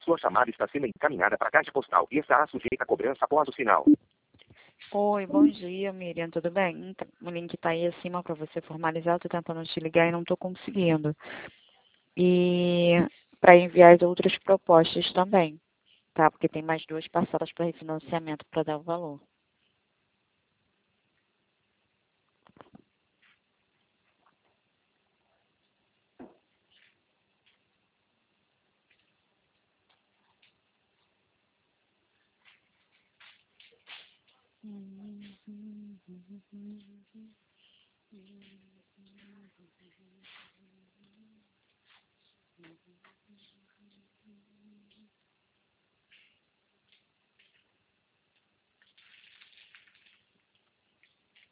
Sua chamada está sendo encaminhada para a caixa postal e estará sujeita a cobrança após o sinal. Oi, bom dia, Miriam, tudo bem? Então, o link está aí acima para você formalizar. Estou tentando te ligar e não estou conseguindo. E para enviar as outras propostas também, tá? Porque tem mais 2 parcelas para refinanciamento para dar o valor.